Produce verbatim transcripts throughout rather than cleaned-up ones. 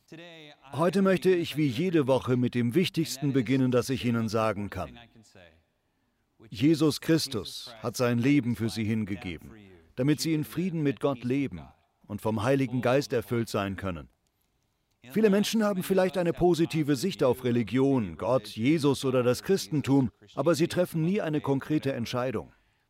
Heute möchte ich wie jede Woche mit dem Wichtigsten beginnen, das ich Ihnen sagen kann. Jesus Christus hat sein Leben für Sie hingegeben, damit Sie in Frieden mit Gott leben und vom Heiligen Geist erfüllt sein können. Viele Menschen haben vielleicht eine positive Sicht auf Religion, Gott, Jesus oder das Christentum, aber sie treffen nie eine konkrete Entscheidung.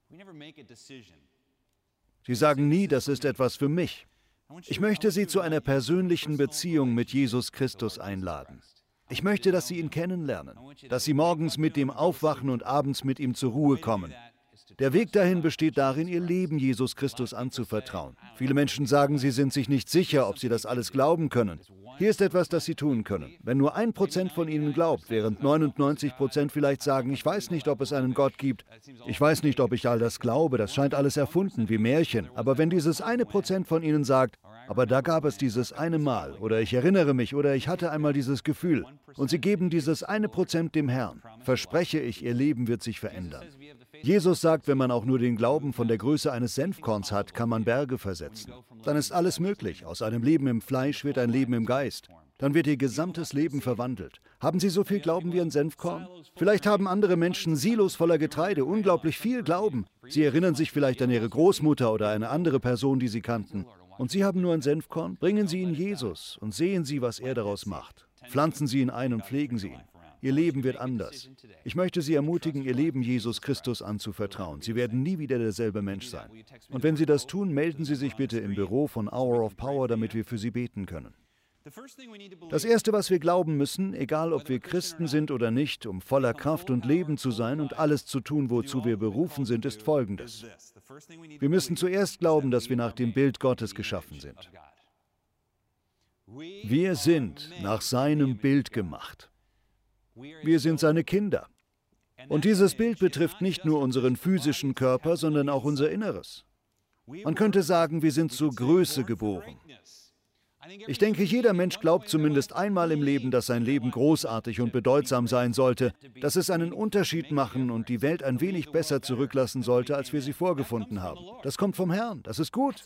Sie sagen nie, das ist etwas für mich. Ich möchte Sie zu einer persönlichen Beziehung mit Jesus Christus einladen. Ich möchte, dass Sie ihn kennenlernen, dass Sie morgens mit ihm aufwachen und abends mit ihm zur Ruhe kommen. Der Weg dahin besteht darin, ihr Leben Jesus Christus anzuvertrauen. Viele Menschen sagen, sie sind sich nicht sicher, ob sie das alles glauben können. Hier ist etwas, das Sie tun können. Wenn nur ein Prozent von Ihnen glaubt, während neunundneunzig Prozent vielleicht sagen, ich weiß nicht, ob es einen Gott gibt, ich weiß nicht, ob ich all das glaube, das scheint alles erfunden, wie Märchen. Aber wenn dieses eine Prozent von Ihnen sagt, aber da gab es dieses eine Mal, oder ich erinnere mich, oder ich hatte einmal dieses Gefühl, und Sie geben dieses eine Prozent dem Herrn, verspreche ich, Ihr Leben wird sich verändern. Jesus sagt, wenn man auch nur den Glauben von der Größe eines Senfkorns hat, kann man Berge versetzen. Dann ist alles möglich. Aus einem Leben im Fleisch wird ein Leben im Geist. Dann wird Ihr gesamtes Leben verwandelt. Haben Sie so viel Glauben wie ein Senfkorn? Vielleicht haben andere Menschen Silos voller Getreide, unglaublich viel Glauben. Sie erinnern sich vielleicht an Ihre Großmutter oder eine andere Person, die Sie kannten. Und Sie haben nur ein Senfkorn? Bringen Sie ihn Jesus und sehen Sie, was er daraus macht. Pflanzen Sie ihn ein und pflegen Sie ihn. Ihr Leben wird anders. Ich möchte Sie ermutigen, Ihr Leben Jesus Christus anzuvertrauen. Sie werden nie wieder derselbe Mensch sein. Und wenn Sie das tun, melden Sie sich bitte im Büro von Hour of Power, damit wir für Sie beten können. Das Erste, was wir glauben müssen, egal ob wir Christen sind oder nicht, um voller Kraft und Leben zu sein und alles zu tun, wozu wir berufen sind, ist Folgendes. Wir müssen zuerst glauben, dass wir nach dem Bild Gottes geschaffen sind. Wir sind nach seinem Bild gemacht. Wir sind seine Kinder. Und dieses Bild betrifft nicht nur unseren physischen Körper, sondern auch unser Inneres. Man könnte sagen, wir sind zur Größe geboren. Ich denke, jeder Mensch glaubt zumindest einmal im Leben, dass sein Leben großartig und bedeutsam sein sollte, dass es einen Unterschied machen und die Welt ein wenig besser zurücklassen sollte, als wir sie vorgefunden haben. Das kommt vom Herrn, das ist gut.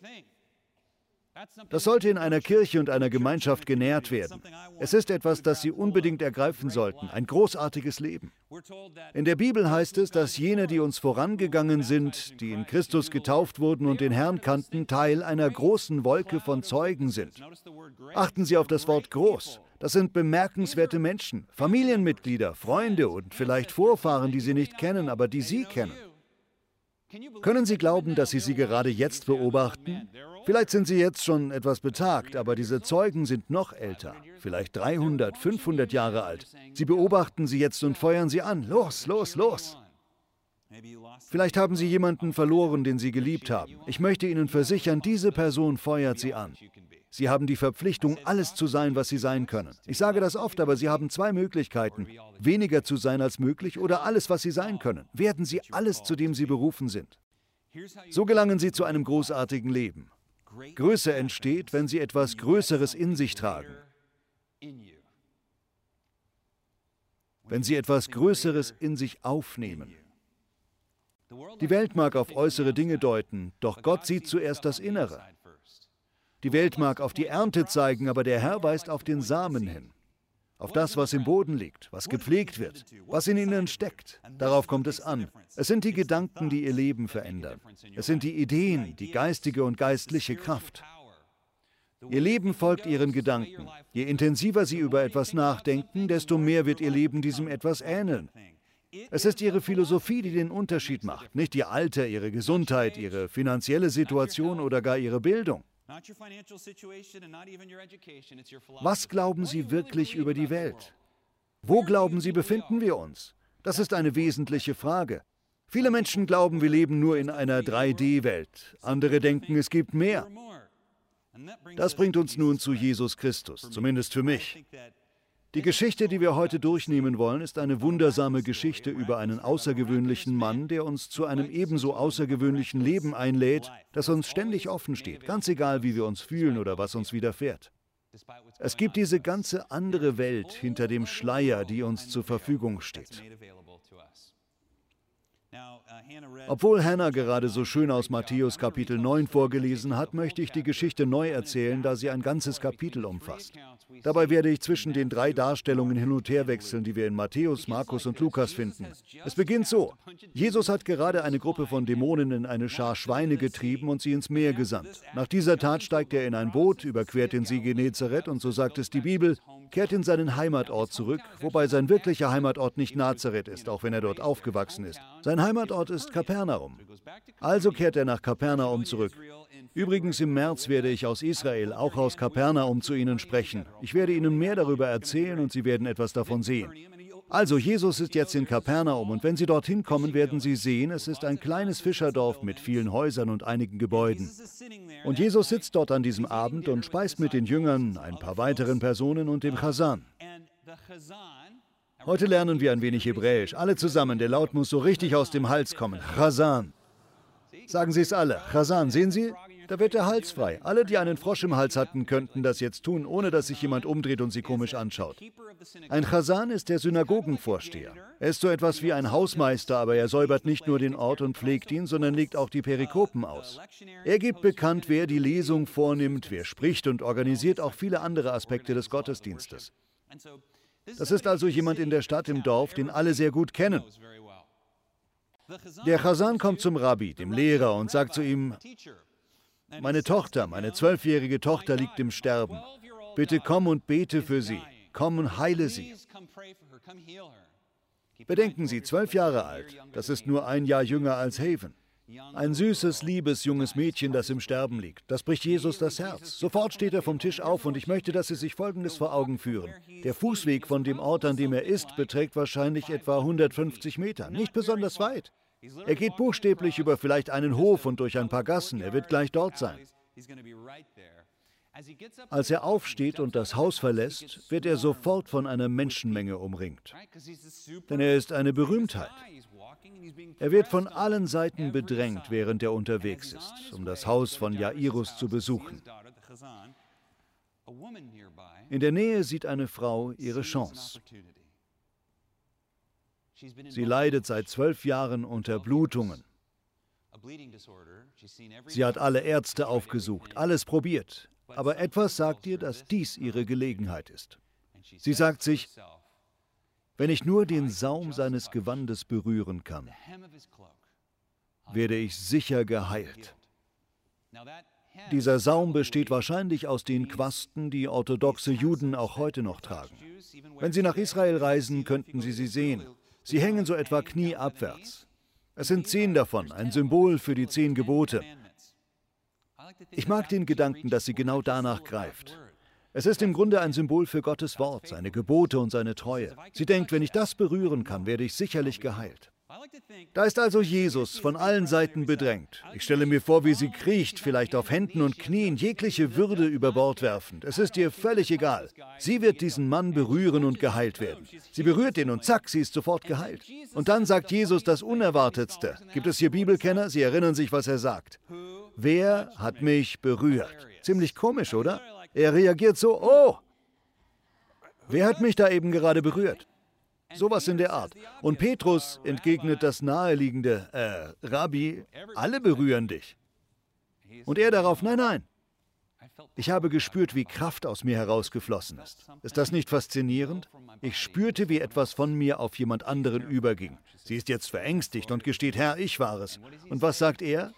Das sollte in einer Kirche und einer Gemeinschaft genährt werden. Es ist etwas, das Sie unbedingt ergreifen sollten, ein großartiges Leben. In der Bibel heißt es, dass jene, die uns vorangegangen sind, die in Christus getauft wurden und den Herrn kannten, Teil einer großen Wolke von Zeugen sind. Achten Sie auf das Wort groß. Das sind bemerkenswerte Menschen, Familienmitglieder, Freunde und vielleicht Vorfahren, die Sie nicht kennen, aber die Sie kennen. Können Sie glauben, dass Sie sie gerade jetzt beobachten? Vielleicht sind Sie jetzt schon etwas betagt, aber diese Zeugen sind noch älter, vielleicht dreihundert, fünfhundert Jahre alt. Sie beobachten sie jetzt und feuern sie an. Los, los, los! Vielleicht haben Sie jemanden verloren, den Sie geliebt haben. Ich möchte Ihnen versichern, diese Person feuert Sie an. Sie haben die Verpflichtung, alles zu sein, was Sie sein können. Ich sage das oft, aber Sie haben zwei Möglichkeiten. Weniger zu sein als möglich oder alles, was Sie sein können. Werden Sie alles, zu dem Sie berufen sind. So gelangen Sie zu einem großartigen Leben. Größe entsteht, wenn Sie etwas Größeres in sich tragen. Wenn Sie etwas Größeres in sich aufnehmen. Die Welt mag auf äußere Dinge deuten, doch Gott sieht zuerst das Innere. Die Welt mag auf die Ernte zeigen, aber der Herr weist auf den Samen hin. Auf das, was im Boden liegt, was gepflegt wird, was in ihnen steckt. Darauf kommt es an. Es sind die Gedanken, die ihr Leben verändern. Es sind die Ideen, die geistige und geistliche Kraft. Ihr Leben folgt ihren Gedanken. Je intensiver sie über etwas nachdenken, desto mehr wird ihr Leben diesem etwas ähneln. Es ist ihre Philosophie, die den Unterschied macht, nicht ihr Alter, ihre Gesundheit, ihre finanzielle Situation oder gar ihre Bildung. Was glauben Sie wirklich über die Welt? Wo glauben Sie, befinden wir uns? Das ist eine wesentliche Frage. Viele Menschen glauben, wir leben nur in einer drei D Welt. Andere denken, es gibt mehr. Das bringt uns nun zu Jesus Christus, zumindest für mich. Die Geschichte, die wir heute durchnehmen wollen, ist eine wundersame Geschichte über einen außergewöhnlichen Mann, der uns zu einem ebenso außergewöhnlichen Leben einlädt, das uns ständig offen steht, ganz egal, wie wir uns fühlen oder was uns widerfährt. Es gibt diese ganze andere Welt hinter dem Schleier, die uns zur Verfügung steht. Obwohl Hannah gerade so schön aus Matthäus Kapitel neun vorgelesen hat, möchte ich die Geschichte neu erzählen, da sie ein ganzes Kapitel umfasst. Dabei werde ich zwischen den drei Darstellungen hin und her wechseln, die wir in Matthäus, Markus und Lukas finden. Es beginnt so: Jesus hat gerade eine Gruppe von Dämonen in eine Schar Schweine getrieben und sie ins Meer gesandt. Nach dieser Tat steigt er in ein Boot, überquert den See Genezareth und, so sagt es die Bibel, kehrt in seinen Heimatort zurück, wobei sein wirklicher Heimatort nicht Nazareth ist, auch wenn er dort aufgewachsen ist. Sein Heimatort ist Kapernaum. Also kehrt er nach Kapernaum zurück. Übrigens, im März werde ich aus Israel, auch aus Kapernaum, zu Ihnen sprechen. Ich werde Ihnen mehr darüber erzählen und Sie werden etwas davon sehen. Also, Jesus ist jetzt in Kapernaum und wenn Sie dorthin kommen, werden Sie sehen, es ist ein kleines Fischerdorf mit vielen Häusern und einigen Gebäuden. Und Jesus sitzt dort an diesem Abend und speist mit den Jüngern, ein paar weiteren Personen und dem Chasan. Heute lernen wir ein wenig Hebräisch. Alle zusammen, der Laut muss so richtig aus dem Hals kommen. Chasan. Sagen Sie es alle. Chasan, sehen Sie? Da wird der Hals frei. Alle, die einen Frosch im Hals hatten, könnten das jetzt tun, ohne dass sich jemand umdreht und sie komisch anschaut. Ein Chasan ist der Synagogenvorsteher. Er ist so etwas wie ein Hausmeister, aber er säubert nicht nur den Ort und pflegt ihn, sondern legt auch die Perikopen aus. Er gibt bekannt, wer die Lesung vornimmt, wer spricht und organisiert auch viele andere Aspekte des Gottesdienstes. Das ist also jemand in der Stadt, im Dorf, den alle sehr gut kennen. Der Chasan kommt zum Rabbi, dem Lehrer, und sagt zu ihm: Meine Tochter, meine zwölfjährige Tochter liegt im Sterben. Bitte komm und bete für sie. Komm und heile sie. Bedenken Sie, zwölf Jahre alt. Das ist nur ein Jahr jünger als Haven. Ein süßes, liebes, junges Mädchen, das im Sterben liegt. Das bricht Jesus das Herz. Sofort steht er vom Tisch auf und ich möchte, dass Sie sich Folgendes vor Augen führen. Der Fußweg von dem Ort, an dem er ist, beträgt wahrscheinlich etwa hundertfünfzig Meter. Nicht besonders weit. Er geht buchstäblich über vielleicht einen Hof und durch ein paar Gassen. Er wird gleich dort sein. Als er aufsteht und das Haus verlässt, wird er sofort von einer Menschenmenge umringt. Denn er ist eine Berühmtheit. Er wird von allen Seiten bedrängt, während er unterwegs ist, um das Haus von Jairus zu besuchen. In der Nähe sieht eine Frau ihre Chance. Sie leidet seit zwölf Jahren unter Blutungen. Sie hat alle Ärzte aufgesucht, alles probiert. Aber etwas sagt ihr, dass dies ihre Gelegenheit ist. Sie sagt sich: Wenn ich nur den Saum seines Gewandes berühren kann, werde ich sicher geheilt. Dieser Saum besteht wahrscheinlich aus den Quasten, die orthodoxe Juden auch heute noch tragen. Wenn Sie nach Israel reisen, könnten Sie sie sehen. Sie hängen so etwa knieabwärts. Es sind zehn davon, ein Symbol für die zehn Gebote. Ich mag den Gedanken, dass sie genau danach greift. Es ist im Grunde ein Symbol für Gottes Wort, seine Gebote und seine Treue. Sie denkt, wenn ich das berühren kann, werde ich sicherlich geheilt. Da ist also Jesus, von allen Seiten bedrängt. Ich stelle mir vor, wie sie kriecht, vielleicht auf Händen und Knien, jegliche Würde über Bord werfend. Es ist ihr völlig egal. Sie wird diesen Mann berühren und geheilt werden. Sie berührt ihn und zack, sie ist sofort geheilt. Und dann sagt Jesus das Unerwartetste. Gibt es hier Bibelkenner? Sie erinnern sich, was er sagt. Wer hat mich berührt? Ziemlich komisch, oder? Er reagiert so: Oh! Wer hat mich da eben gerade berührt? Sowas in der Art. Und Petrus entgegnet das naheliegende: äh, Rabbi, alle berühren dich. Und er darauf: Nein, nein. Ich habe gespürt, wie Kraft aus mir herausgeflossen ist. Ist das nicht faszinierend? Ich spürte, wie etwas von mir auf jemand anderen überging. Sie ist jetzt verängstigt und gesteht: Herr, ich war es. Und was sagt er?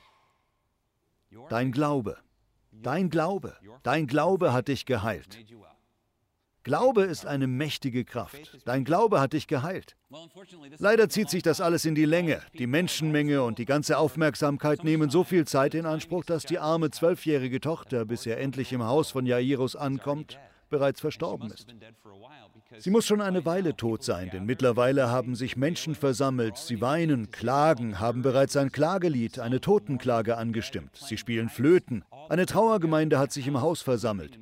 Dein Glaube, dein Glaube, dein Glaube hat dich geheilt. Glaube ist eine mächtige Kraft. Dein Glaube hat dich geheilt. Leider zieht sich das alles in die Länge. Die Menschenmenge und die ganze Aufmerksamkeit nehmen so viel Zeit in Anspruch, dass die arme zwölfjährige Tochter, bis er endlich im Haus von Jairus ankommt, bereits verstorben ist. Sie muss schon eine Weile tot sein, denn mittlerweile haben sich Menschen versammelt. Sie weinen, klagen, haben bereits ein Klagelied, eine Totenklage angestimmt. Sie spielen Flöten. Eine Trauergemeinde hat sich im Haus versammelt.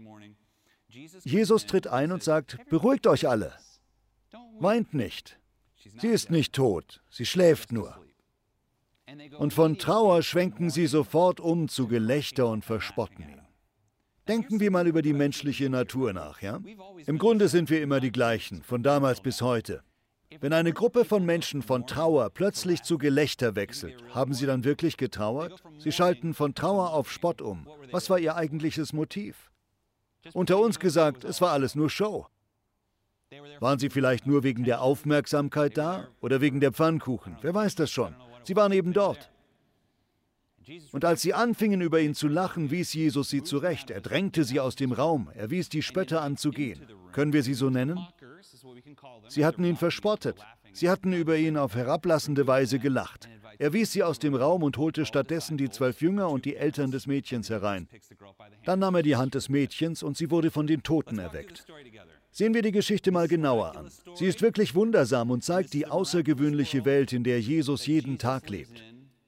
Jesus tritt ein und sagt: Beruhigt euch alle. Weint nicht. Sie ist nicht tot, sie schläft nur. Und von Trauer schwenken sie sofort um zu Gelächter und verspotten ihn. Denken wir mal über die menschliche Natur nach, ja? Im Grunde sind wir immer die gleichen, von damals bis heute. Wenn eine Gruppe von Menschen von Trauer plötzlich zu Gelächter wechselt, haben sie dann wirklich getrauert? Sie schalten von Trauer auf Spott um. Was war ihr eigentliches Motiv? Unter uns gesagt, es war alles nur Show. Waren sie vielleicht nur wegen der Aufmerksamkeit da oder wegen der Pfannkuchen? Wer weiß das schon? Sie waren eben dort. Und als sie anfingen, über ihn zu lachen, wies Jesus sie zurecht. Er drängte sie aus dem Raum. Er wies die Spötter an zu gehen. Können wir sie so nennen? Sie hatten ihn verspottet. Sie hatten über ihn auf herablassende Weise gelacht. Er wies sie aus dem Raum und holte stattdessen die zwölf Jünger und die Eltern des Mädchens herein. Dann nahm er die Hand des Mädchens und sie wurde von den Toten erweckt. Sehen wir die Geschichte mal genauer an. Sie ist wirklich wundersam und zeigt die außergewöhnliche Welt, in der Jesus jeden Tag lebt.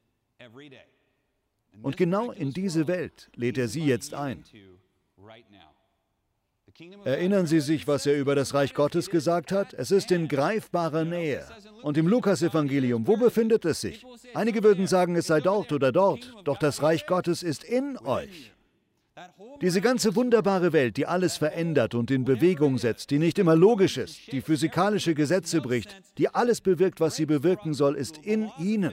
Und genau in diese Welt lädt er sie jetzt ein. Erinnern Sie sich, was er über das Reich Gottes gesagt hat? Es ist in greifbarer Nähe. Und im Lukasevangelium, wo befindet es sich? Einige würden sagen, es sei dort oder dort, doch das Reich Gottes ist in euch. Diese ganze wunderbare Welt, die alles verändert und in Bewegung setzt, die nicht immer logisch ist, die physikalische Gesetze bricht, die alles bewirkt, was sie bewirken soll, ist in ihnen.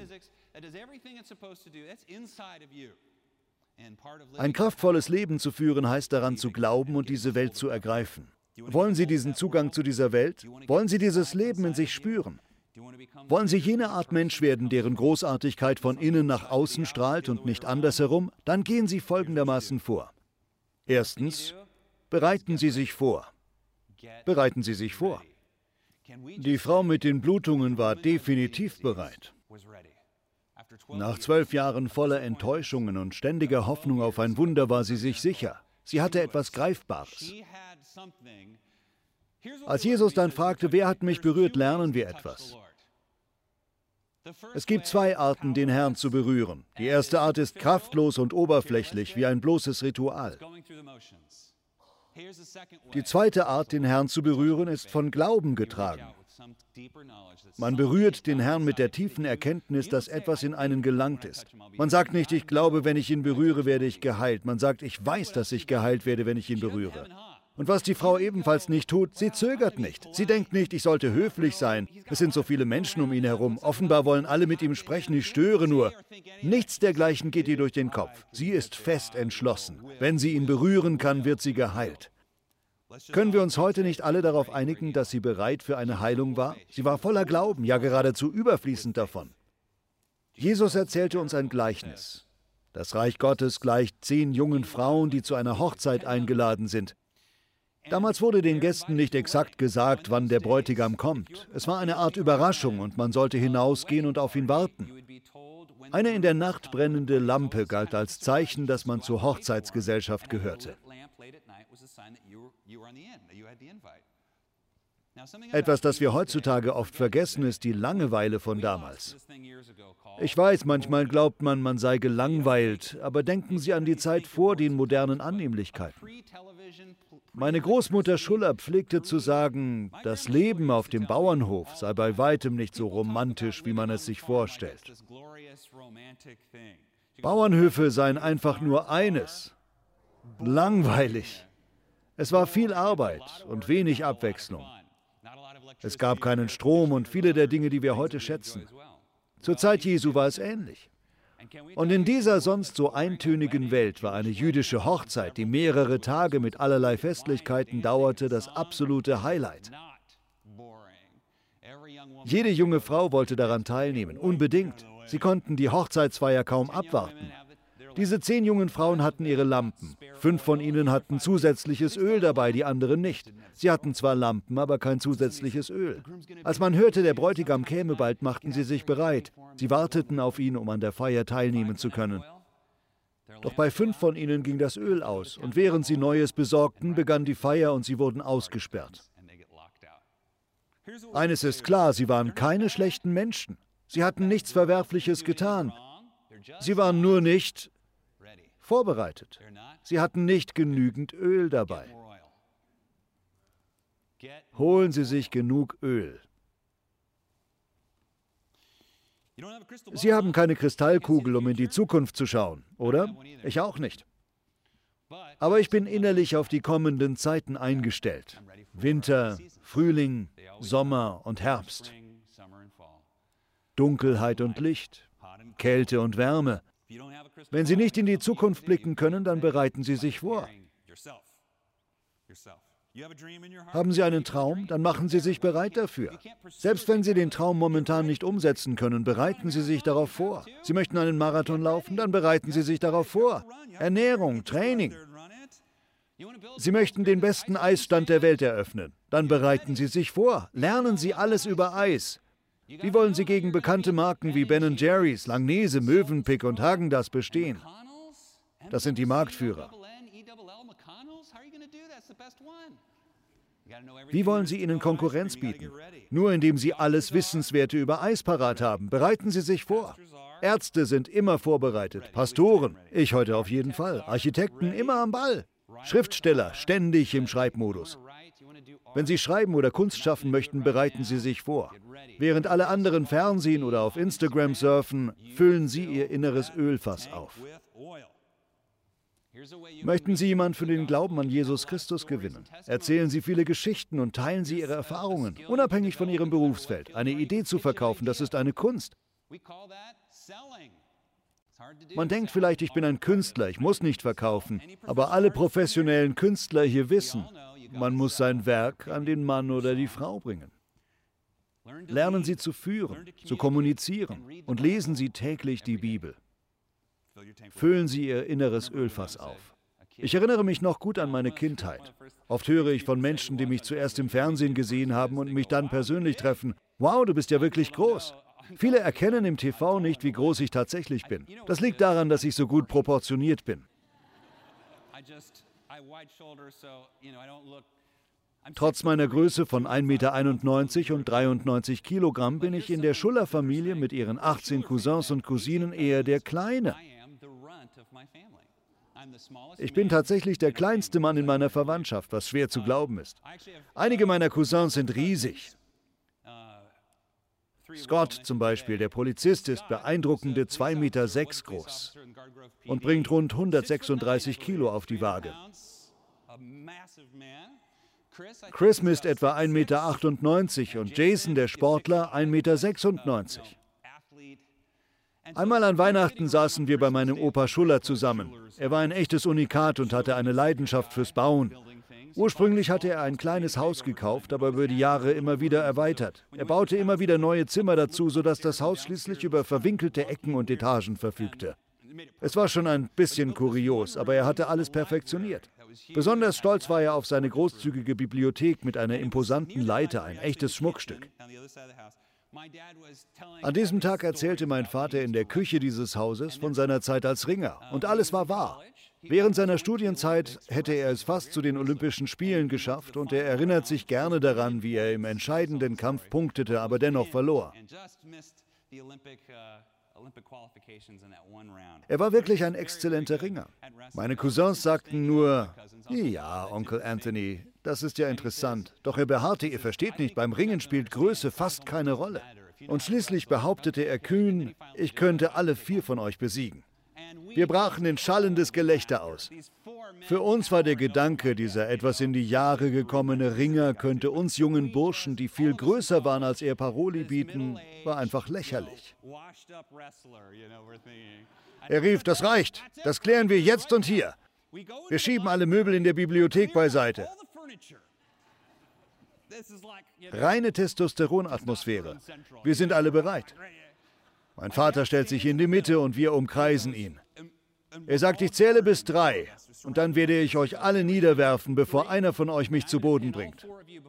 Ein kraftvolles Leben zu führen, heißt daran zu glauben und diese Welt zu ergreifen. Wollen Sie diesen Zugang zu dieser Welt? Wollen Sie dieses Leben in sich spüren? Wollen Sie jene Art Mensch werden, deren Großartigkeit von innen nach außen strahlt und nicht andersherum? Dann gehen Sie folgendermaßen vor. Erstens, bereiten Sie sich vor. Bereiten Sie sich vor. Die Frau mit den Blutungen war definitiv bereit. Nach zwölf Jahren voller Enttäuschungen und ständiger Hoffnung auf ein Wunder war sie sich sicher. Sie hatte etwas Greifbares. Als Jesus dann fragte, wer hat mich berührt, lernen wir etwas. Es gibt zwei Arten, den Herrn zu berühren. Die erste Art ist kraftlos und oberflächlich, wie ein bloßes Ritual. Die zweite Art, den Herrn zu berühren, ist von Glauben getragen. Man berührt den Herrn mit der tiefen Erkenntnis, dass etwas in einen gelangt ist. Man sagt nicht, ich glaube, wenn ich ihn berühre, werde ich geheilt. Man sagt, ich weiß, dass ich geheilt werde, wenn ich ihn berühre. Und was die Frau ebenfalls nicht tut, sie zögert nicht. Sie denkt nicht, ich sollte höflich sein. Es sind so viele Menschen um ihn herum. Offenbar wollen alle mit ihm sprechen, ich störe nur. Nichts dergleichen geht ihr durch den Kopf. Sie ist fest entschlossen. Wenn sie ihn berühren kann, wird sie geheilt. Können wir uns heute nicht alle darauf einigen, dass sie bereit für eine Heilung war? Sie war voller Glauben, ja geradezu überfließend davon. Jesus erzählte uns ein Gleichnis. Das Reich Gottes gleicht zehn jungen Frauen, die zu einer Hochzeit eingeladen sind. Damals wurde den Gästen nicht exakt gesagt, wann der Bräutigam kommt. Es war eine Art Überraschung und man sollte hinausgehen und auf ihn warten. Eine in der Nacht brennende Lampe galt als Zeichen, dass man zur Hochzeitsgesellschaft gehörte. Etwas, das wir heutzutage oft vergessen, ist die Langeweile von damals. Ich weiß, manchmal glaubt man, man sei gelangweilt, aber denken Sie an die Zeit vor den modernen Annehmlichkeiten. Meine Großmutter Schuller pflegte zu sagen, das Leben auf dem Bauernhof sei bei weitem nicht so romantisch, wie man es sich vorstellt. Bauernhöfe seien einfach nur eines: langweilig. Es war viel Arbeit und wenig Abwechslung. Es gab keinen Strom und viele der Dinge, die wir heute schätzen. Zur Zeit Jesu war es ähnlich. Und in dieser sonst so eintönigen Welt war eine jüdische Hochzeit, die mehrere Tage mit allerlei Festlichkeiten dauerte, das absolute Highlight. Jede junge Frau wollte daran teilnehmen, unbedingt. Sie konnten die Hochzeitsfeier kaum abwarten. Diese zehn jungen Frauen hatten ihre Lampen. Fünf von ihnen hatten zusätzliches Öl dabei, die anderen nicht. Sie hatten zwar Lampen, aber kein zusätzliches Öl. Als man hörte, der Bräutigam käme bald, machten sie sich bereit. Sie warteten auf ihn, um an der Feier teilnehmen zu können. Doch bei fünf von ihnen ging das Öl aus, und während sie Neues besorgten, begann die Feier und sie wurden ausgesperrt. Eines ist klar, sie waren keine schlechten Menschen. Sie hatten nichts Verwerfliches getan. Sie waren nur nicht vorbereitet. Sie hatten nicht genügend Öl dabei. Holen Sie sich genug Öl. Sie haben keine Kristallkugel, um in die Zukunft zu schauen, oder? Ich auch nicht. Aber ich bin innerlich auf die kommenden Zeiten eingestellt. Winter, Frühling, Sommer und Herbst. Dunkelheit und Licht, Kälte und Wärme. Wenn Sie nicht in die Zukunft blicken können, dann bereiten Sie sich vor. Haben Sie einen Traum, dann machen Sie sich bereit dafür. Selbst wenn Sie den Traum momentan nicht umsetzen können, bereiten Sie sich darauf vor. Sie möchten einen Marathon laufen, dann bereiten Sie sich darauf vor. Ernährung, Training. Sie möchten den besten Eisstand der Welt eröffnen, dann bereiten Sie sich vor. Lernen Sie alles über Eis. Wie wollen Sie gegen bekannte Marken wie Ben and Jerry's, Langnese, Mövenpick und Häagen-Dazs bestehen? Das sind die Marktführer. Wie wollen Sie ihnen Konkurrenz bieten? Nur indem Sie alles Wissenswerte über Eis parat haben. Bereiten Sie sich vor. Ärzte sind immer vorbereitet. Pastoren, ich heute auf jeden Fall. Architekten immer am Ball. Schriftsteller ständig im Schreibmodus. Wenn Sie schreiben oder Kunst schaffen möchten, bereiten Sie sich vor. Während alle anderen Fernsehen oder auf Instagram surfen, füllen Sie Ihr inneres Ölfass auf. Möchten Sie jemanden für den Glauben an Jesus Christus gewinnen? Erzählen Sie viele Geschichten und teilen Sie Ihre Erfahrungen, unabhängig von Ihrem Berufsfeld. Eine Idee zu verkaufen, das ist eine Kunst. Man denkt vielleicht, ich bin ein Künstler, ich muss nicht verkaufen. Aber alle professionellen Künstler hier wissen, man muss sein Werk an den Mann oder die Frau bringen. Lernen Sie zu führen, zu kommunizieren und lesen Sie täglich die Bibel. Füllen Sie Ihr inneres Ölfass auf. Ich erinnere mich noch gut an meine Kindheit. Oft höre ich von Menschen, die mich zuerst im Fernsehen gesehen haben und mich dann persönlich treffen. Wow, du bist ja wirklich groß. Viele erkennen im T V nicht, wie groß ich tatsächlich bin. Das liegt daran, dass ich so gut proportioniert bin. Trotz meiner Größe von ein Meter einundneunzig und dreiundneunzig Kilogramm bin ich in der Schuller-Familie mit ihren achtzehn Cousins und Cousinen eher der Kleine. Ich bin tatsächlich der kleinste Mann in meiner Verwandtschaft, was schwer zu glauben ist. Einige meiner Cousins sind riesig. Scott zum Beispiel, der Polizist, ist beeindruckende zwei Meter sechs groß und bringt rund hundertsechsunddreißig Kilo auf die Waage. Chris misst etwa ein Meter achtundneunzig und Jason, der Sportler, ein Meter sechsundneunzig. Einmal an Weihnachten saßen wir bei meinem Opa Schuller zusammen. Er war ein echtes Unikat und hatte eine Leidenschaft fürs Bauen. Ursprünglich hatte er ein kleines Haus gekauft, aber über die Jahre immer wieder erweitert. Er baute immer wieder neue Zimmer dazu, sodass das Haus schließlich über verwinkelte Ecken und Etagen verfügte. Es war schon ein bisschen kurios, aber er hatte alles perfektioniert. Besonders stolz war er auf seine großzügige Bibliothek mit einer imposanten Leiter, ein echtes Schmuckstück. An diesem Tag erzählte mein Vater in der Küche dieses Hauses von seiner Zeit als Ringer. Und alles war wahr. Während seiner Studienzeit hätte er es fast zu den Olympischen Spielen geschafft und er erinnert sich gerne daran, wie er im entscheidenden Kampf punktete, aber dennoch verlor. Er war wirklich ein exzellenter Ringer. Meine Cousins sagten nur, ja, Onkel Anthony, das ist ja interessant. Doch er beharrte, ihr versteht nicht, beim Ringen spielt Größe fast keine Rolle. Und schließlich behauptete er kühn, ich könnte alle vier von euch besiegen. Wir brachen in schallendes Gelächter aus. Für uns war der Gedanke, dieser etwas in die Jahre gekommene Ringer könnte uns jungen Burschen, die viel größer waren als er, Paroli bieten, war einfach lächerlich. Er rief, das reicht, das klären wir jetzt und hier. Wir schieben alle Möbel in der Bibliothek beiseite. Reine Testosteronatmosphäre. Wir sind alle bereit. Mein Vater stellt sich in die Mitte und wir umkreisen ihn. Er sagt, ich zähle bis drei und dann werde ich euch alle niederwerfen, bevor einer von euch mich zu Boden bringt.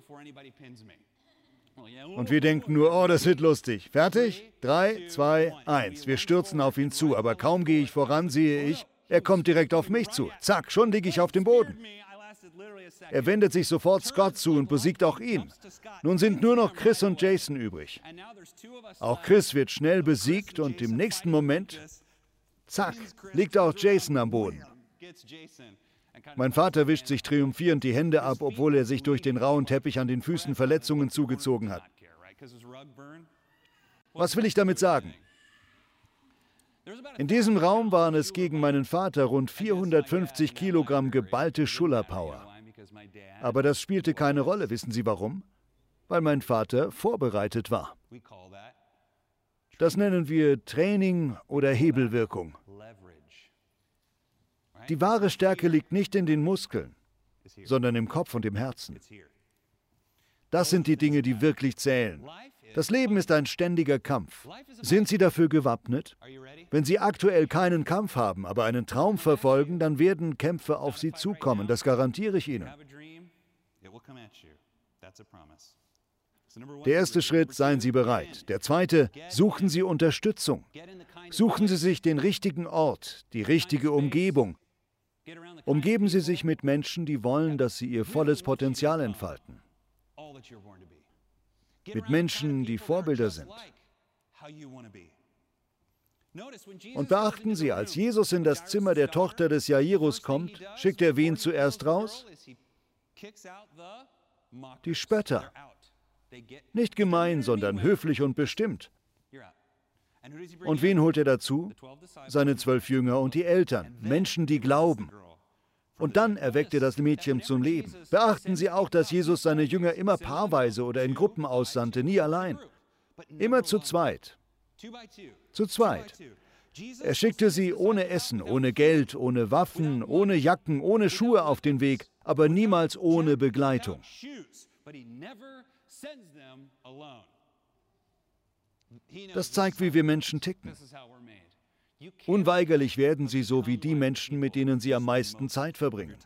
Und wir denken nur, oh, das wird lustig. Fertig? Drei, zwei, eins. Wir stürzen auf ihn zu, aber kaum gehe ich voran, sehe ich, er kommt direkt auf mich zu. Zack, schon liege ich auf dem Boden. Er wendet sich sofort Scott zu und besiegt auch ihn. Nun sind nur noch Chris und Jason übrig. Auch Chris wird schnell besiegt und im nächsten Moment, zack, liegt auch Jason am Boden. Mein Vater wischt sich triumphierend die Hände ab, obwohl er sich durch den rauen Teppich an den Füßen Verletzungen zugezogen hat. Was will ich damit sagen? In diesem Raum waren es gegen meinen Vater rund vierhundertfünfzig Kilogramm geballte Schuller-Power. Aber das spielte keine Rolle. Wissen Sie warum? Weil mein Vater vorbereitet war. Das nennen wir Training oder Hebelwirkung. Die wahre Stärke liegt nicht in den Muskeln, sondern im Kopf und im Herzen. Das sind die Dinge, die wirklich zählen. Das Leben ist ein ständiger Kampf. Sind Sie dafür gewappnet? Wenn Sie aktuell keinen Kampf haben, aber einen Traum verfolgen, dann werden Kämpfe auf Sie zukommen. Das garantiere ich Ihnen. Der erste Schritt, seien Sie bereit. Der zweite, suchen Sie Unterstützung. Suchen Sie sich den richtigen Ort, die richtige Umgebung. Umgeben Sie sich mit Menschen, die wollen, dass Sie Ihr volles Potenzial entfalten. Mit Menschen, die Vorbilder sind. Und beachten Sie, als Jesus in das Zimmer der Tochter des Jairus kommt, schickt er wen zuerst raus? Die Spötter. Nicht gemein, sondern höflich und bestimmt. Und wen holt er dazu? Seine zwölf Jünger und die Eltern, Menschen, die glauben. Und dann erweckt er das Mädchen zum Leben. Beachten Sie auch, dass Jesus seine Jünger immer paarweise oder in Gruppen aussandte, nie allein. Immer zu zweit. Zu zweit. Er schickte sie ohne Essen, ohne Geld, ohne Waffen, ohne Jacken, ohne Schuhe auf den Weg, aber niemals ohne Begleitung. Das zeigt, wie wir Menschen ticken. Unweigerlich werden sie so wie die Menschen, mit denen sie am meisten Zeit verbringen.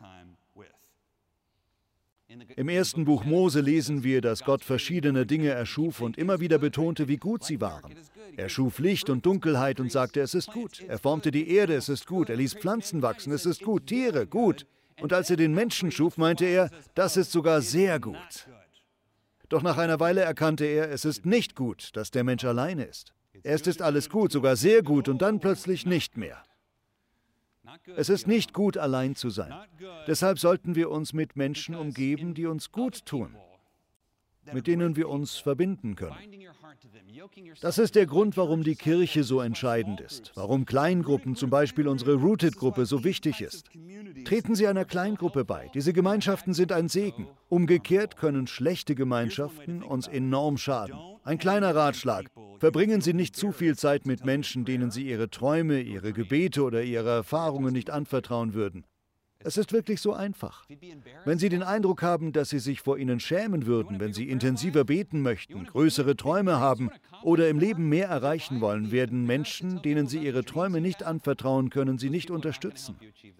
Im ersten Buch Mose lesen wir, dass Gott verschiedene Dinge erschuf und immer wieder betonte, wie gut sie waren. Er schuf Licht und Dunkelheit und sagte, es ist gut. Er formte die Erde, es ist gut. Er ließ Pflanzen wachsen, es ist gut. Tiere, gut. Und als er den Menschen schuf, meinte er, das ist sogar sehr gut. Doch nach einer Weile erkannte er, es ist nicht gut, dass der Mensch alleine ist. Erst ist alles gut, sogar sehr gut, und dann plötzlich nicht mehr. Es ist nicht gut, allein zu sein. Deshalb sollten wir uns mit Menschen umgeben, die uns gut tun, mit denen wir uns verbinden können. Das ist der Grund, warum die Kirche so entscheidend ist, warum Kleingruppen, zum Beispiel unsere Rooted-Gruppe, so wichtig ist. Treten Sie einer Kleingruppe bei. Diese Gemeinschaften sind ein Segen. Umgekehrt können schlechte Gemeinschaften uns enorm schaden. Ein kleiner Ratschlag: Verbringen Sie nicht zu viel Zeit mit Menschen, denen Sie Ihre Träume, Ihre Gebete oder Ihre Erfahrungen nicht anvertrauen würden. Es ist wirklich so einfach. Wenn Sie den Eindruck haben, dass Sie sich vor ihnen schämen würden, wenn Sie intensiver beten möchten, größere Träume haben oder im Leben mehr erreichen wollen, werden Menschen, denen Sie Ihre Träume nicht anvertrauen können, Sie nicht unterstützen.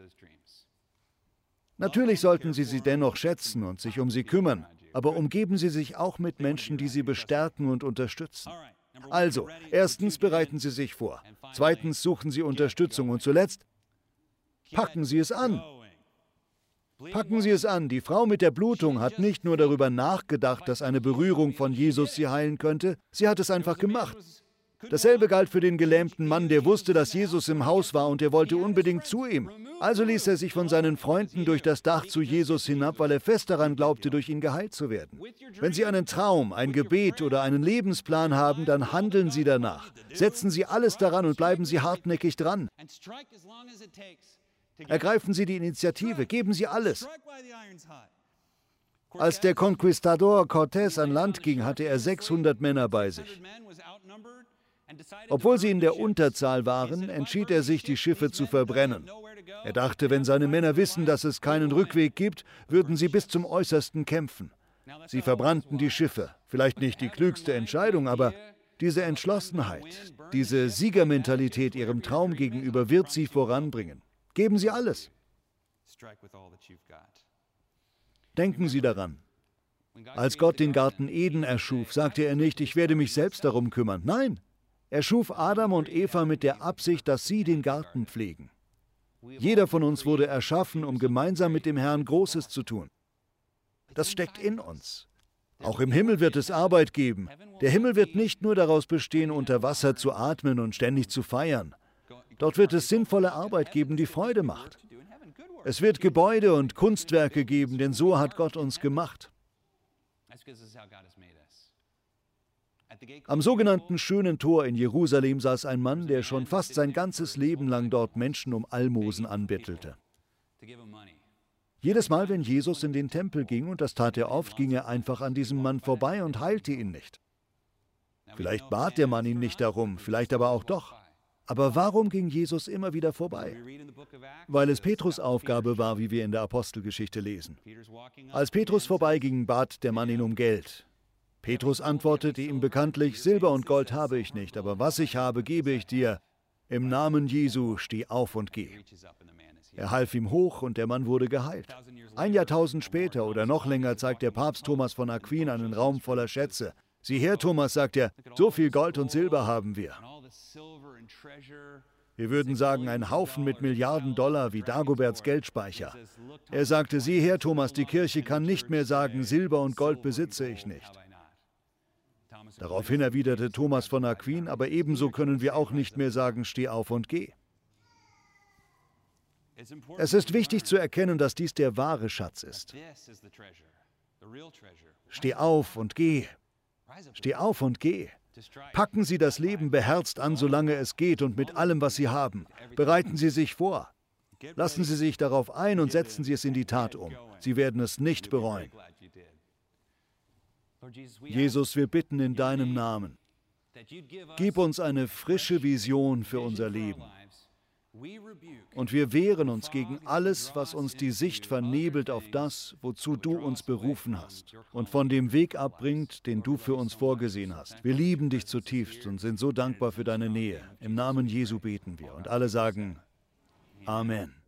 Natürlich sollten Sie sie dennoch schätzen und sich um sie kümmern, aber umgeben Sie sich auch mit Menschen, die Sie bestärken und unterstützen. Also, erstens bereiten Sie sich vor, zweitens suchen Sie Unterstützung und zuletzt packen Sie es an. Packen Sie es an. Die Frau mit der Blutung hat nicht nur darüber nachgedacht, dass eine Berührung von Jesus sie heilen könnte, sie hat es einfach gemacht. Dasselbe galt für den gelähmten Mann, der wusste, dass Jesus im Haus war und er wollte unbedingt zu ihm. Also ließ er sich von seinen Freunden durch das Dach zu Jesus hinab, weil er fest daran glaubte, durch ihn geheilt zu werden. Wenn Sie einen Traum, ein Gebet oder einen Lebensplan haben, dann handeln Sie danach. Setzen Sie alles daran und bleiben Sie hartnäckig dran. Ergreifen Sie die Initiative, geben Sie alles. Als der Conquistador Cortés an Land ging, hatte er sechshundert Männer bei sich. Obwohl sie in der Unterzahl waren, entschied er sich, die Schiffe zu verbrennen. Er dachte, wenn seine Männer wissen, dass es keinen Rückweg gibt, würden sie bis zum Äußersten kämpfen. Sie verbrannten die Schiffe. Vielleicht nicht die klügste Entscheidung, aber diese Entschlossenheit, diese Siegermentalität ihrem Traum gegenüber wird sie voranbringen. Geben Sie alles. Denken Sie daran. Als Gott den Garten Eden erschuf, sagte er nicht, ich werde mich selbst darum kümmern. Nein, er schuf Adam und Eva mit der Absicht, dass sie den Garten pflegen. Jeder von uns wurde erschaffen, um gemeinsam mit dem Herrn Großes zu tun. Das steckt in uns. Auch im Himmel wird es Arbeit geben. Der Himmel wird nicht nur daraus bestehen, unter Wasser zu atmen und ständig zu feiern. Dort wird es sinnvolle Arbeit geben, die Freude macht. Es wird Gebäude und Kunstwerke geben, denn so hat Gott uns gemacht. Am sogenannten Schönen Tor in Jerusalem saß ein Mann, der schon fast sein ganzes Leben lang dort Menschen um Almosen anbettelte. Jedes Mal, wenn Jesus in den Tempel ging, und das tat er oft, ging er einfach an diesem Mann vorbei und heilte ihn nicht. Vielleicht bat der Mann ihn nicht darum, vielleicht aber auch doch. Aber warum ging Jesus immer wieder vorbei? Weil es Petrus' Aufgabe war, wie wir in der Apostelgeschichte lesen. Als Petrus vorbeiging, bat der Mann ihn um Geld. Petrus antwortete ihm bekanntlich: Silber und Gold habe ich nicht, aber was ich habe, gebe ich dir. Im Namen Jesu, steh auf und geh. Er half ihm hoch und der Mann wurde geheilt. Ein Jahrtausend später oder noch länger zeigt der Papst Thomas von Aquin einen Raum voller Schätze. Sieh her, Thomas, sagt er, so viel Gold und Silber haben wir. Wir würden sagen, ein Haufen mit Milliarden Dollar wie Dagoberts Geldspeicher. Er sagte: Sieh her, Thomas, die Kirche kann nicht mehr sagen, Silber und Gold besitze ich nicht. Daraufhin erwiderte Thomas von Aquin: Aber ebenso können wir auch nicht mehr sagen, steh auf und geh. Es ist wichtig zu erkennen, dass dies der wahre Schatz ist. Steh auf und geh. Steh auf und geh. Packen Sie das Leben beherzt an, solange es geht und mit allem, was Sie haben. Bereiten Sie sich vor. Lassen Sie sich darauf ein und setzen Sie es in die Tat um. Sie werden es nicht bereuen. Jesus, wir bitten in deinem Namen, gib uns eine frische Vision für unser Leben. Und wir wehren uns gegen alles, was uns die Sicht vernebelt auf das, wozu du uns berufen hast und von dem Weg abbringt, den du für uns vorgesehen hast. Wir lieben dich zutiefst und sind so dankbar für deine Nähe. Im Namen Jesu beten wir. Und alle sagen Amen.